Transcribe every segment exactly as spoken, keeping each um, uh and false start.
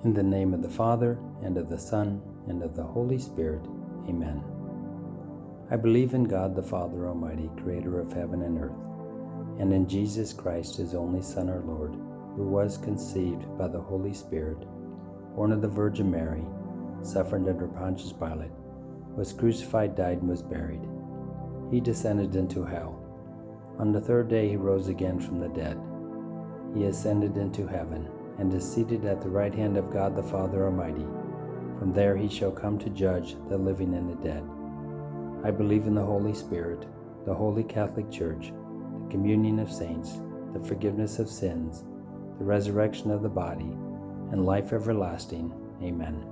In the name of the Father, and of the Son, and of the Holy Spirit. Amen. I believe in God the Father Almighty, creator of heaven and earth, and in Jesus Christ, his only Son, our Lord, who was conceived by the Holy Spirit, born of the Virgin Mary, suffered under Pontius Pilate, was crucified, died, and was buried. He descended into hell. On the third day he rose again from the dead. He ascended into heaven, and is seated at the right hand of God the Father Almighty. From there he shall come to judge the living and the dead. I believe in the Holy Spirit, the Holy Catholic Church, the communion of saints, the forgiveness of sins, the resurrection of the body, and life everlasting. Amen.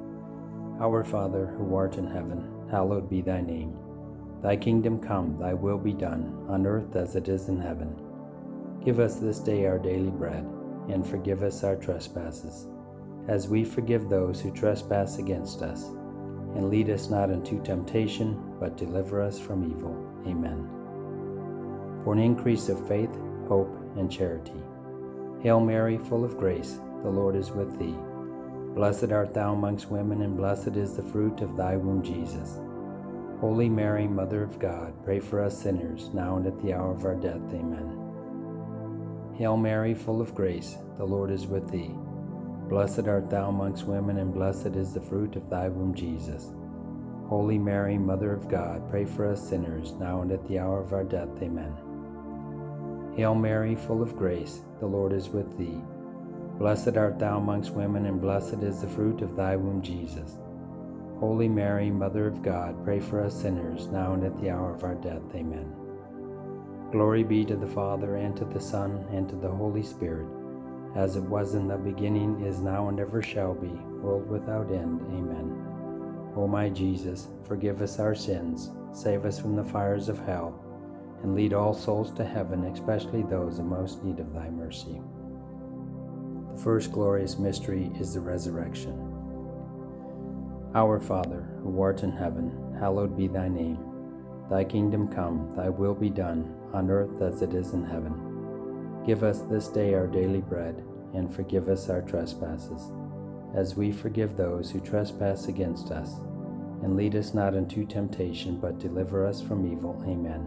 Our Father, who art in heaven, hallowed be thy name. Thy kingdom come, thy will be done, on earth as it is in heaven. Give us this day our daily bread, and forgive us our trespasses, as we forgive those who trespass against us. And lead us not into temptation, but deliver us from evil. Amen. For an increase of faith, hope, and charity. Hail Mary, full of grace, the Lord is with thee. Blessed art thou amongst women, and blessed is the fruit of thy womb, Jesus. Holy Mary, Mother of God, pray for us sinners, now and at the hour of our death. Amen. Hail Mary, full of grace, the Lord is with thee. Blessed art thou amongst women, and blessed is the fruit of thy womb, Jesus. Holy Mary, Mother of God, pray for us sinners, now and at the hour of our death. Amen. Hail Mary, full of grace, the Lord is with thee. Blessed art thou amongst women, and blessed is the fruit of thy womb, Jesus. Holy Mary, Mother of God, pray for us sinners, now and at the hour of our death. Amen. Glory be to the Father, and to the Son, and to the Holy Spirit, as it was in the beginning, is now, and ever shall be, world without end. Amen. O my Jesus, forgive us our sins, save us from the fires of hell, and lead all souls to heaven, especially those in most need of thy mercy. The first glorious mystery is the resurrection. Our Father, who art in heaven, hallowed be thy name. Thy kingdom come, thy will be done, on earth as it is in heaven. Give us this day our daily bread, and forgive us our trespasses, as we forgive those who trespass against us. And lead us not into temptation, but deliver us from evil. Amen.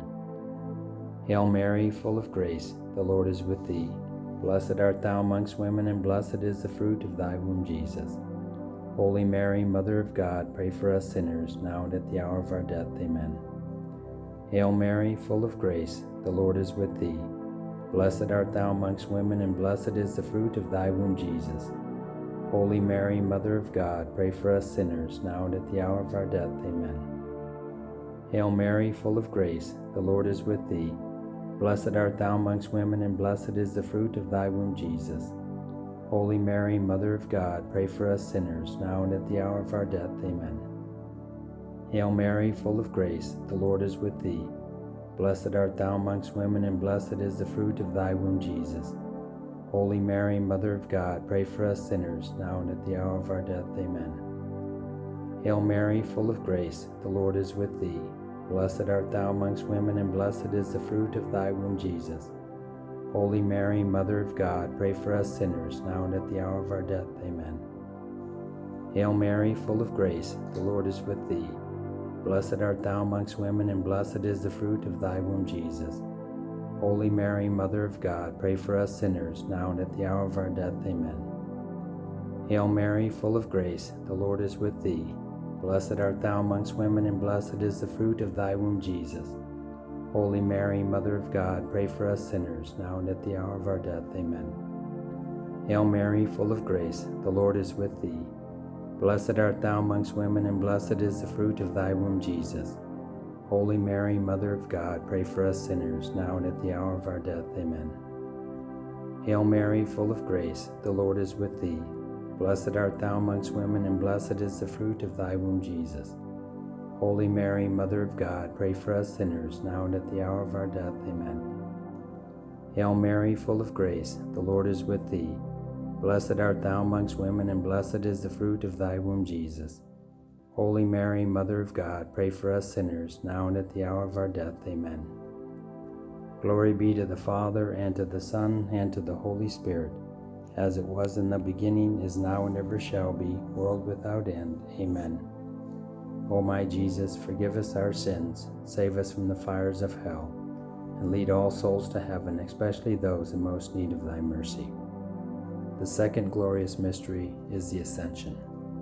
Hail Mary, full of grace, the Lord is with thee. Blessed art thou amongst women, and blessed is the fruit of thy womb, Jesus. Holy Mary, Mother of God, pray for us sinners, now and at the hour of our death. Amen. Hail Mary, full of grace, the Lord is with thee. Blessed art thou amongst women, and blessed is the fruit of thy womb, Jesus. Holy Mary, Mother of God, pray for us sinners, now and at the hour of our death. Amen. Hail Mary, full of grace, the Lord is with thee. Blessed art thou amongst women, and blessed is the fruit of thy womb, Jesus. Holy Mary, Mother of God, pray for us sinners, now and at the hour of our death. Amen. Hail Mary, full of grace, the Lord is with thee. Blessed art thou amongst women, and blessed is the fruit of thy womb, Jesus. Holy Mary, Mother of God, pray for us sinners, now and at the hour of our death. Amen. Hail Mary, full of grace, the Lord is with thee. Blessed art thou amongst women, and blessed is the fruit of thy womb, Jesus. Holy Mary, Mother of God, pray for us sinners, now and at the hour of our death. Amen. Hail Mary, full of grace, the Lord is with thee. Blessed art thou amongst women, and blessed is the fruit of thy womb, Jesus. Holy Mary, Mother of God, pray for us sinners, now and at the hour of our death. Amen. Hail Mary, full of grace, the Lord is with thee. Blessed art thou amongst women, and blessed is the fruit of thy womb, Jesus. Holy Mary, Mother of God, pray for us sinners, now and at the hour of our death. Amen. Hail Mary, full of grace, the Lord is with thee. Blessed art thou amongst women, and blessed is the fruit of thy womb, Jesus. Holy Mary, Mother of God, pray for us sinners, now and at the hour of our death. Amen. Hail Mary, full of grace, the Lord is with thee. Blessed art thou amongst women, and blessed is the fruit of thy womb, Jesus. Holy Mary, Mother of God, pray for us sinners, now and at the hour of our death. Amen. Hail Mary, full of grace, the Lord is with thee. Blessed art thou amongst women, and blessed is the fruit of thy womb, Jesus. Holy Mary, Mother of God, pray for us sinners, now and at the hour of our death. Amen. Glory be to the Father, and to the Son, and to the Holy Spirit, as it was in the beginning, is now, and ever shall be, world without end. Amen. O my Jesus, forgive us our sins, save us from the fires of hell, and lead all souls to heaven, especially those in most need of thy mercy. The second glorious mystery is the Ascension.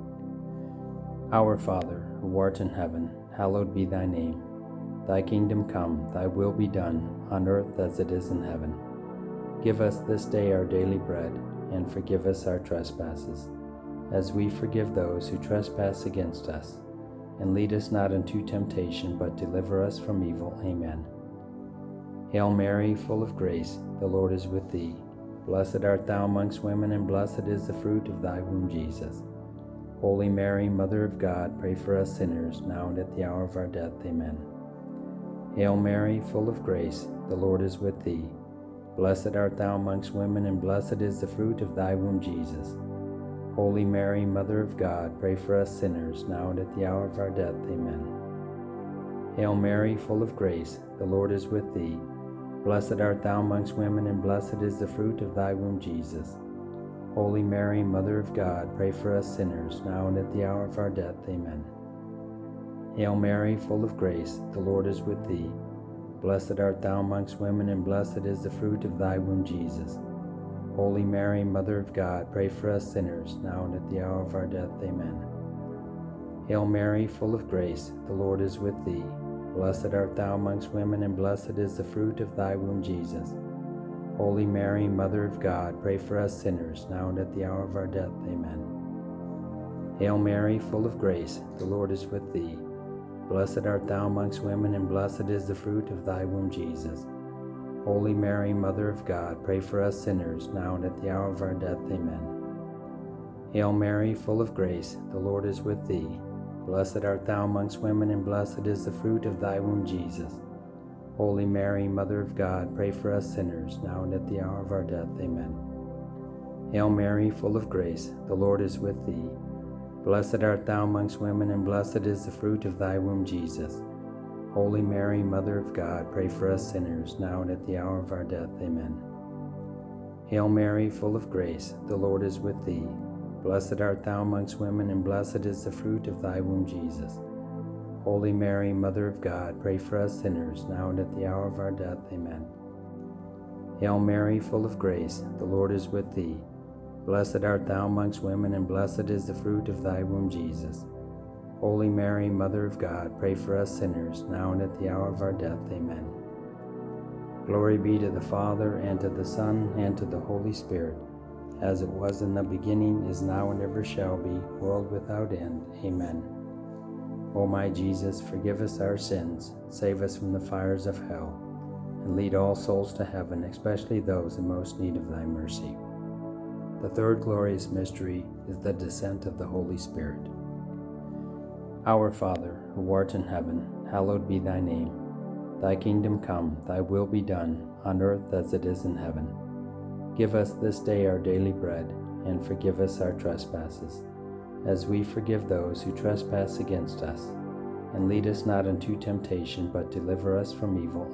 Our Father, who art in heaven, hallowed be thy name. Thy kingdom come, thy will be done, on earth as it is in heaven. Give us this day our daily bread, and forgive us our trespasses, as we forgive those who trespass against us. And lead us not into temptation, but deliver us from evil. Amen. Hail Mary, full of grace, the Lord is with thee. Blessed art thou amongst women, and blessed is the fruit of thy womb, Jesus. Holy Mary, Mother of God, pray for us sinners, now and at the hour of our death. Amen. Hail Mary, full of grace, the Lord is with thee. Blessed art thou amongst women, and blessed is the fruit of thy womb, Jesus. Holy Mary, Mother of God, pray for us sinners, now and at the hour of our death. Amen. Hail Mary, full of grace, the Lord is with thee. Blessed art thou amongst women, and blessed is the fruit of thy womb, Jesus. Holy Mary, Mother of God, pray for us sinners, now and at the hour of our death. Amen. Hail Mary, full of grace, the Lord is with thee. Blessed art thou amongst women, and blessed is the fruit of thy womb, Jesus. Holy Mary, Mother of God, pray for us sinners, now and at the hour of our death. Amen. Hail Mary, full of grace, the Lord is with thee. Blessed art thou amongst women, and blessed is the fruit of thy womb, Jesus. Holy Mary, Mother of God, pray for us sinners, now and at the hour of our death. Amen. Hail Mary, full of grace, the Lord is with thee. Blessed art thou amongst women, and blessed is the fruit of thy womb, Jesus. Holy Mary, Mother of God, pray for us sinners, now and at the hour of our death. Amen. Hail Mary, full of grace, the Lord is with thee. Blessed art thou amongst women, and blessed is the fruit of thy womb, Jesus. Holy Mary, Mother of God, pray for us sinners, now and at the hour of our death. Amen. Hail Mary, full of grace, the Lord is with thee. Blessed art thou amongst women, and blessed is the fruit of thy womb, Jesus. Holy Mary, Mother of God, pray for us sinners, now and at the hour of our death. Amen. Hail Mary, full of grace, the Lord is with thee. Blessed art thou amongst women, and blessed is the fruit of thy womb, Jesus. Holy Mary, Mother of God, pray for us sinners, now and at the hour of our death. Amen. Hail Mary, full of grace, the Lord is with thee. Blessed art thou amongst women, and blessed is the fruit of thy womb, Jesus. Holy Mary, Mother of God, pray for us sinners, now and at the hour of our death. Amen. Glory be to the Father, and to the Son, and to the Holy Spirit, as it was in the beginning, is now, and ever shall be, world without end. Amen. O my Jesus, forgive us our sins, save us from the fires of hell, and lead all souls to heaven, especially those in most need of thy mercy. The third glorious mystery is the descent of the Holy Spirit. Our Father, who art in heaven, hallowed be thy name. Thy kingdom come, thy will be done, on earth as it is in heaven. Give us this day our daily bread, and forgive us our trespasses, as we forgive those who trespass against us. And lead us not into temptation, but deliver us from evil.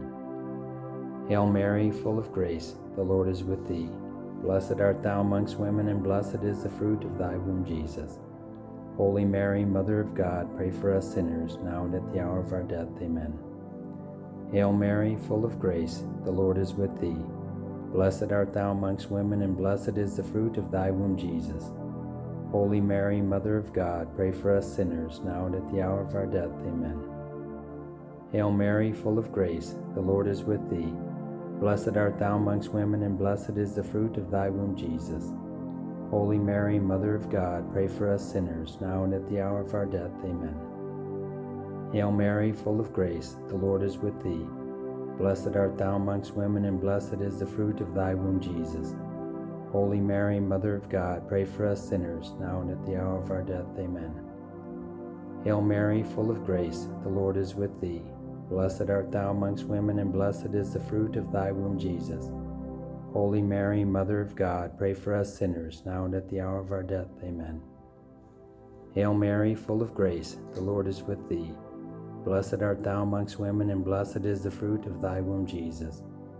Amen. Hail Mary, full of grace, the Lord is with thee. Blessed art thou amongst women, and blessed is the fruit of thy womb, Jesus. Holy Mary, Mother of God, pray for us sinners, now and at the hour of our death. Amen. Hail Mary, full of grace, the Lord is with thee. Blessed art thou amongst women, and blessed is the fruit of thy womb, Jesus. Holy Mary, Mother of God, pray for us sinners, now and at the hour of our death. Amen. Hail Mary, full of grace, the Lord is with thee. Blessed art thou amongst women, and blessed is the fruit of thy womb, Jesus. Holy Mary, Mother of God, pray for us sinners, now and at the hour of our death. Amen. Hail Mary, full of grace, the Lord is with thee. Blessed art thou amongst women, and blessed is the fruit of thy womb, Jesus. Holy Mary, Mother of God, pray for us sinners, now and at the hour of our death. Amen. Hail Mary, full of grace, the Lord is with thee. Blessed art thou amongst women, and blessed is the fruit of thy womb, Jesus. Holy Mary, Mother of God, pray for us sinners, now and at the hour of our death. Amen. Hail Mary, full of grace, the Lord is with thee. Blessed art thou amongst women, and blessed is the fruit of thy womb, Jesus.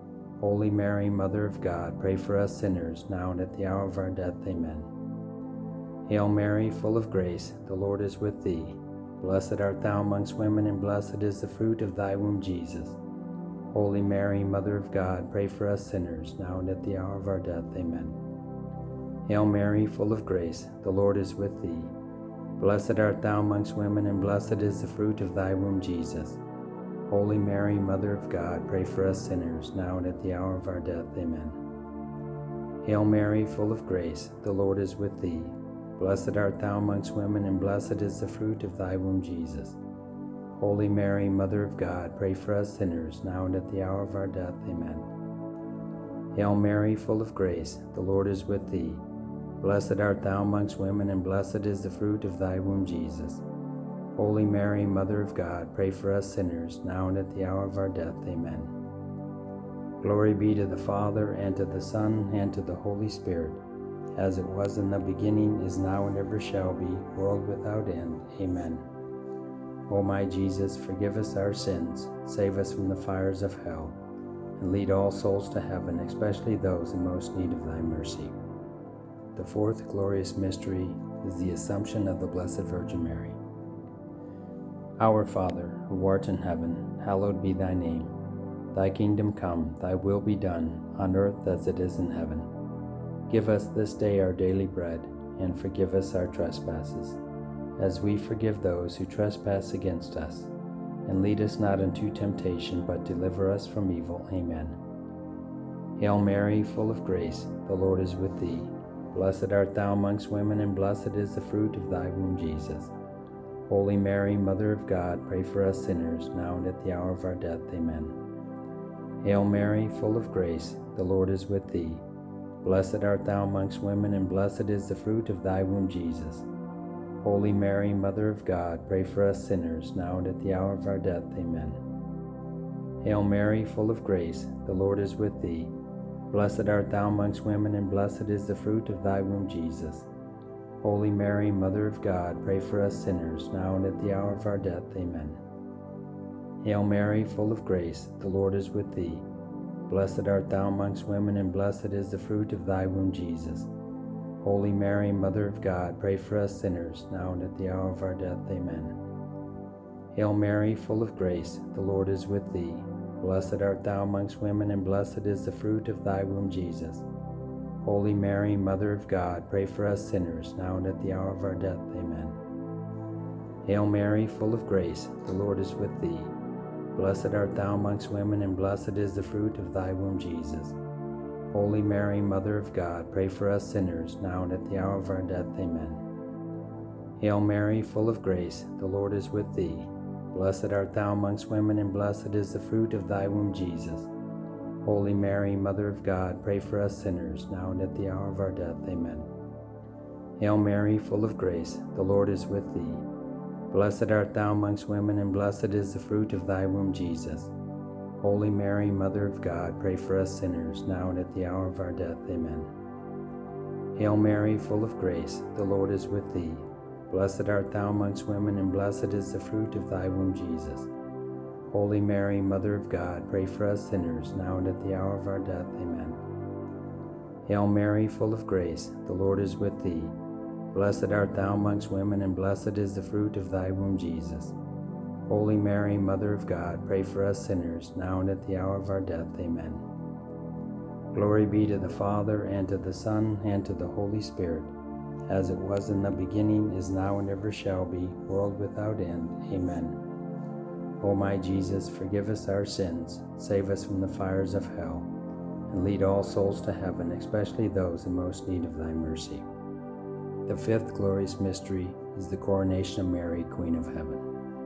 Holy Mary, Mother of God, pray for us sinners, now and at the hour of our death. Amen. Hail Mary, full of grace, the Lord is with thee. Blessed art thou amongst women, and blessed is the fruit of thy womb, Jesus. Holy Mary, Mother of God, pray for us sinners, now and at the hour of our death. Amen. Hail Mary, full of grace, the Lord is with thee. Blessed art thou amongst women, and blessed is the fruit of thy womb, Jesus. Holy Mary, Mother of God, pray for us sinners, now and at the hour of our death. Amen. Hail Mary, full of grace, the Lord is with thee. Blessed art thou amongst women, and blessed is the fruit of thy womb, Jesus. Holy Mary, Mother of God, pray for us sinners, now and at the hour of our death. Amen. Hail Mary, full of grace, the Lord is with thee. Blessed art thou amongst women, and blessed is the fruit of thy womb, Jesus. Holy Mary, Mother of God, pray for us sinners, now and at the hour of our death. Amen. Glory be to the Father, and to the Son, and to the Holy Spirit, as it was in the beginning, is now, and ever shall be, world without end. Amen. O my Jesus, forgive us our sins, save us from the fires of hell, and lead all souls to heaven, especially those in most need of thy mercy. The fourth glorious mystery is the Assumption of the Blessed Virgin Mary. Our Father, who art in heaven, hallowed be thy name. Thy kingdom come, thy will be done, on earth as it is in heaven. Give us this day our daily bread, and forgive us our trespasses, as we forgive those who trespass against us. And lead us not into temptation, but deliver us from evil. Amen. Hail Mary, full of grace, the Lord is with thee. Blessed art thou amongst women, and blessed is the fruit of thy womb, Jesus. Holy Mary, Mother of God, pray for us sinners, now and at the hour of our death. Amen. Hail Mary, full of grace, the Lord is with thee. Blessed art thou amongst women, and blessed is the fruit of thy womb, Jesus. Holy Mary, Mother of God, pray for us sinners, now and at the hour of our death. Amen. Hail Mary, full of grace, the Lord is with thee. Blessed art thou amongst women, and blessed is the fruit of thy womb, Jesus. Holy Mary, Mother of God, pray for us sinners, now and at the hour of our death. Amen. Hail Mary, full of grace, the Lord is with thee. Blessed art thou amongst women, and blessed is the fruit of thy womb, Jesus. Holy Mary, Mother of God, pray for us sinners, now and at the hour of our death. Amen. Hail Mary, full of grace, the Lord is with thee. Blessed art thou amongst women, and blessed is the fruit of thy womb, Jesus. Holy Mary, Mother of God, pray for us sinners, now and at the hour of our death. Amen. Hail Mary, full of grace, the Lord is with thee. Blessed art thou amongst women, and blessed is the fruit of thy womb, Jesus. Holy Mary, Mother of God, pray for us sinners, now and at the hour of our death. Amen. Hail Mary, full of grace, the Lord is with thee. Blessed art thou amongst women, and blessed is the fruit of thy womb, Jesus. Holy Mary, Mother of God, pray for us sinners, now and at the hour of our death. Amen. Hail Mary, full of grace, the Lord is with thee. Blessed art thou amongst women, and blessed is the fruit of thy womb, Jesus. Holy Mary, Mother of God, pray for us sinners, now and at the hour of our death. Amen. Hail Mary, full of grace, the Lord is with thee. Blessed art thou amongst women, and blessed is the fruit of thy womb, Jesus. Holy Mary, Mother of God, pray for us sinners, now and at the hour of our death. Amen. Hail Mary, full of grace, the Lord is with thee. Blessed art thou amongst women, and blessed is the fruit of thy womb, Jesus. Holy Mary, Mother of God, pray for us sinners, now and at the hour of our death. Amen. Glory be to the Father, and to the Son, and to the Holy Spirit, as it was in the beginning, is now, and ever shall be, world without end. Amen. O my Jesus, forgive us our sins, save us from the fires of hell, and lead all souls to heaven, especially those in most need of thy mercy. The fifth glorious mystery is the coronation of Mary, Queen of Heaven.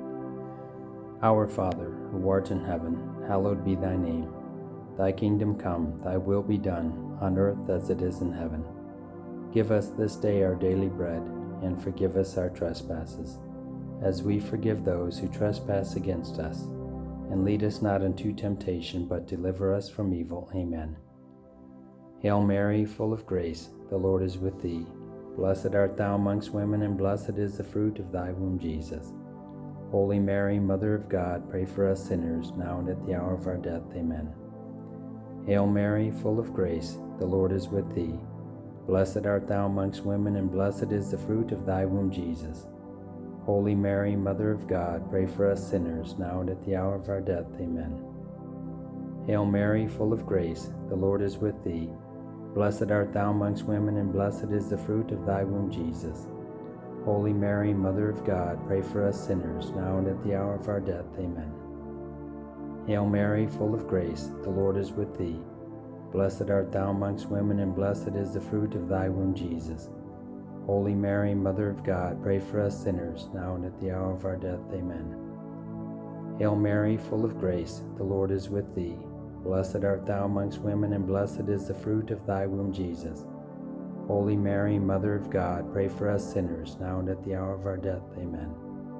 Our Father, who art in heaven, hallowed be thy name. Thy kingdom come, thy will be done, on earth as it is in heaven. Give us this day our daily bread, and forgive us our trespasses, as we forgive those who trespass against us. And lead us not into temptation, but deliver us from evil. Amen. Hail Mary, full of grace, the Lord is with thee. Blessed art thou amongst women, and blessed is the fruit of thy womb, Jesus. Holy Mary, Mother of God, pray for us sinners, now and at the hour of our death. Amen. Hail Mary, full of grace, the Lord is with thee. Blessed art thou amongst women, and blessed is the fruit of thy womb, Jesus. Holy Mary, Mother of God, pray for us sinners, now and at the hour of our death. Amen. Hail Mary, full of grace, the Lord is with thee. Blessed art thou amongst women, and blessed is the fruit of thy womb, Jesus. Holy Mary, Mother of God, pray for us sinners, now and at the hour of our death. Amen. Hail Mary, full of grace, the Lord is with thee. Blessed art thou amongst women, and blessed is the fruit of thy womb, Jesus. Holy Mary, Mother of God, pray for us sinners, now and at the hour of our death. Amen. Hail Mary, full of grace, the Lord is with thee. Blessed art thou amongst women, and blessed is the fruit of thy womb, Jesus. Holy Mary, Mother of God, pray for us sinners, now and at the hour of our death. Amen.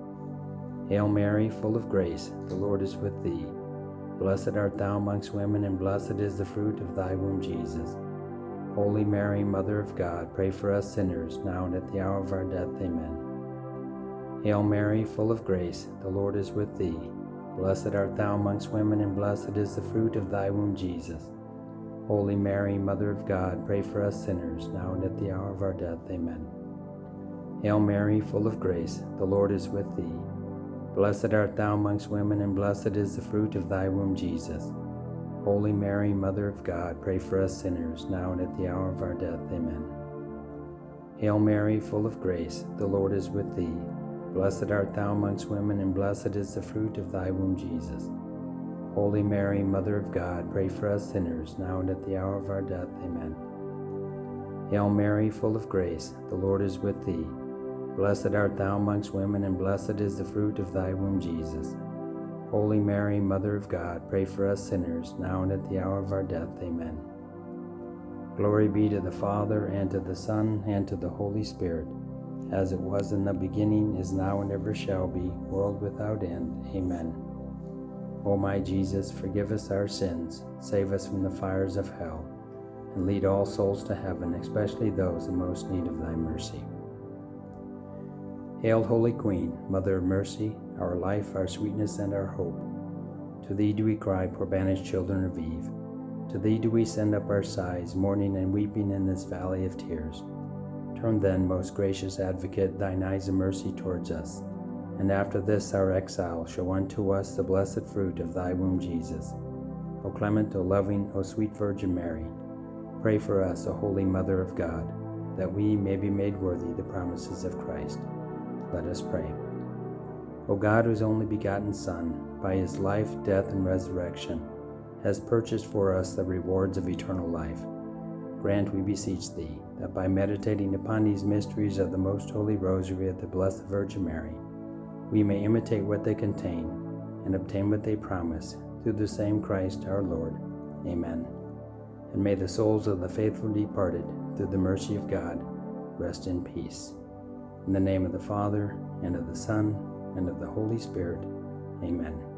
Hail Mary, full of grace, the Lord is with thee. Blessed art thou amongst women, and blessed is the fruit of thy womb, Jesus. Holy Mary, Mother of God, pray for us sinners, now and at the hour of our death. Amen. Hail Mary, full of grace, the Lord is with thee. Blessed art thou amongst women, and blessed is the fruit of thy womb, Jesus. Holy Mary, Mother of God, pray for us sinners, now and at the hour of our death. Amen. Hail Mary, full of grace, the Lord is with thee. Blessed art thou amongst women, and blessed is the fruit of thy womb, Jesus. Holy Mary, Mother of God, pray for us sinners, now and at the hour of our death. Amen. Hail Mary, full of grace, the Lord is with thee. Blessed art thou amongst women, and blessed is the fruit of thy womb, Jesus. Holy Mary, Mother of God, pray for us sinners, now and at the hour of our death. Amen. Hail Mary, full of grace, the Lord is with thee. Blessed art thou amongst women, and blessed is the fruit of thy womb, Jesus. Holy Mary, Mother of God, pray for us sinners, now and at the hour of our death. Amen. Glory be to the Father, and to the Son, and to the Holy Spirit, as it was in the beginning, is now, and ever shall be, world without end. Amen. O my Jesus, forgive us our sins, save us from the fires of hell, and lead all souls to heaven, especially those in most need of thy mercy. Hail, Holy Queen, Mother of Mercy, our life, our sweetness, and our hope. To thee do we cry, poor banished children of Eve. To thee do we send up our sighs, mourning and weeping in this valley of tears. Turn then, most gracious Advocate, thine eyes of mercy towards us, and after this our exile, show unto us the blessed fruit of thy womb, Jesus. O clement, O loving, O sweet Virgin Mary, pray for us, O Holy Mother of God, that we may be made worthy the promises of Christ. Let us pray. O God, whose only begotten Son, by his life, death, and resurrection, has purchased for us the rewards of eternal life, grant, we beseech thee, that by meditating upon these mysteries of the most holy rosary of the Blessed Virgin Mary, we may imitate what they contain and obtain what they promise, through the same Christ our Lord. Amen. And may the souls of the faithful departed, through the mercy of God, rest in peace. In the name of the Father, and of the Son, and of the Holy Spirit. Amen.